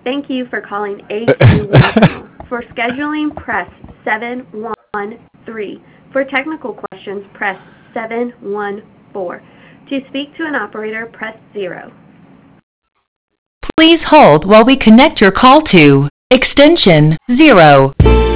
Thank you for calling A2 voicemail. For scheduling, press 713. For technical questions, press 714. To speak to an operator, press 0. Please hold while we connect your call to extension 0.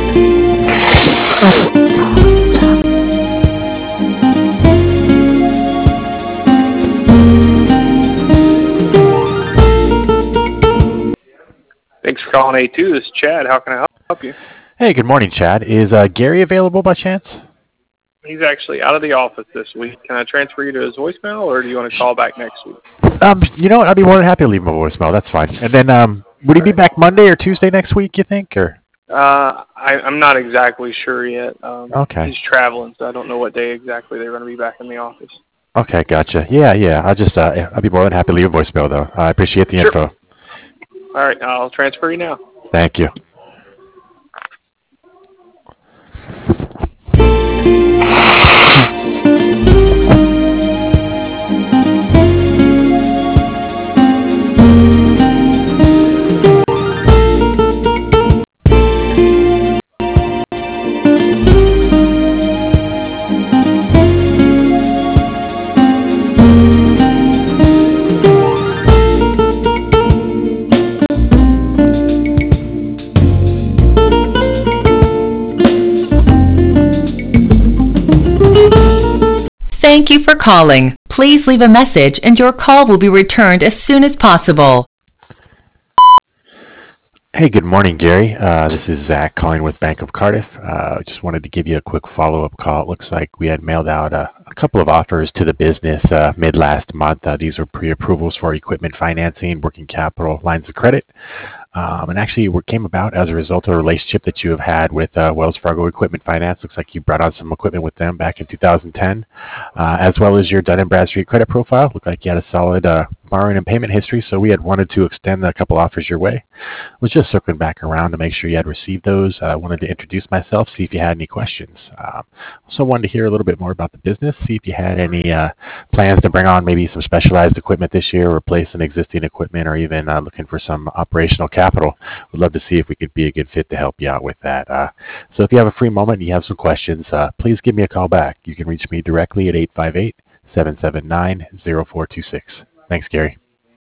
Thanks for calling A2. This is Chad. How can I help you? Hey, good morning, Chad. Is Gary available by chance? He's actually out of the office this week. Can I transfer you to his voicemail, or do you want to call back next week? You know what? I'd be more than happy to leave him a voicemail. That's fine. And then, would he be back Monday or Tuesday next week, you think? Or I'm not exactly sure yet. Okay. He's traveling, so I don't know what day exactly they're going to be back in the office. Okay, gotcha. Yeah. I'd be more than happy to leave a voicemail, though. I appreciate the info. All right, I'll transfer you now. Thank you. Thank you for calling. Please leave a message and your call will be returned as soon as possible. Hey, good morning, Gary. This is Zach calling with Bank of Cardiff. Just wanted to give you a quick follow-up call. It looks like we had mailed out a couple of offers to the business mid last month. These were pre-approvals for equipment financing, working capital, lines of credit. And actually, what came about as a result of a relationship that you have had with Wells Fargo Equipment Finance. Looks like you brought on some equipment with them back in 2010, as well as your Dun & Bradstreet credit profile. Looked like you had a solid borrowing and payment history, so we had wanted to extend a couple offers your way. Was just circling back around to make sure you had received those. I wanted to introduce myself, see if you had any questions. Also wanted to hear a little bit more about the business, see if you had any plans to bring on maybe some specialized equipment this year, replace some existing equipment, or even looking for some operational capital. We'd love to see if we could be a good fit to help you out with that. So if you have a free moment and you have some questions, please give me a call back. You can reach me directly at 858-779-0426. Thanks, Gary.